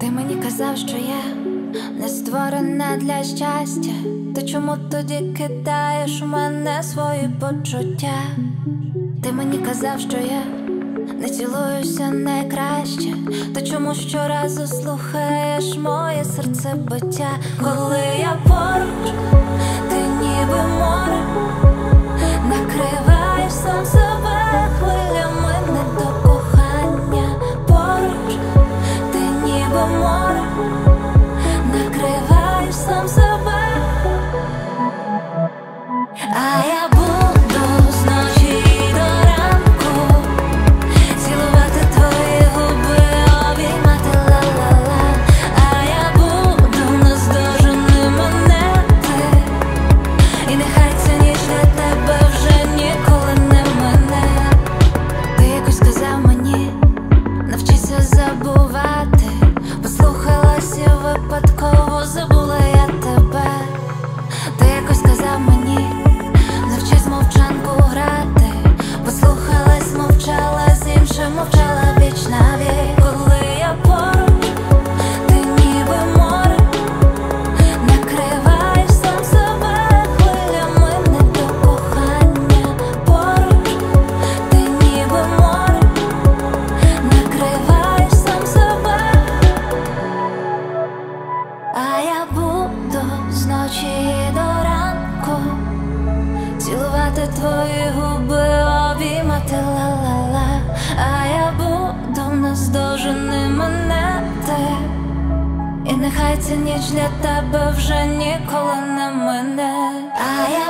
Ти мені казав, що я не створена для щастя. То чому тоді кидаєш у мене свої почуття? Ти мені казав, що я не цілуюся найкраще. То чому щоразу слухаєш моє серцебиття? Коли я поруч, ти ніби море, накриваєш сам себе хвилями не до кохання. Поруч, ти ніби море, накриваєш сам себе. А я буду з ночі до ранку цілувати твої губи, обіймати ла-ла-ла. А я буду наздожений мене ти, і нехай ця ніч для тебе вже ніколи не мине. Ти якось сказав мені, навчися забувати. Послухалась і випадково забула я тебе. Ти якось сказав мені, навчись мовчанку грати. Послухалась, мовчала з іншим, мовчала віч на вік. Коли я поруч, ти ніби море, накриваєш сам себе хвилями не до кохання. Поруч, ти ніби море, накриваєш сам себе. А я буду з ночі до ранку цілувати твої губи, обіймати ла-ла-ла. А я буду наздожений мене ти, і нехай ця ніч для тебе вже ніколи не мине. А я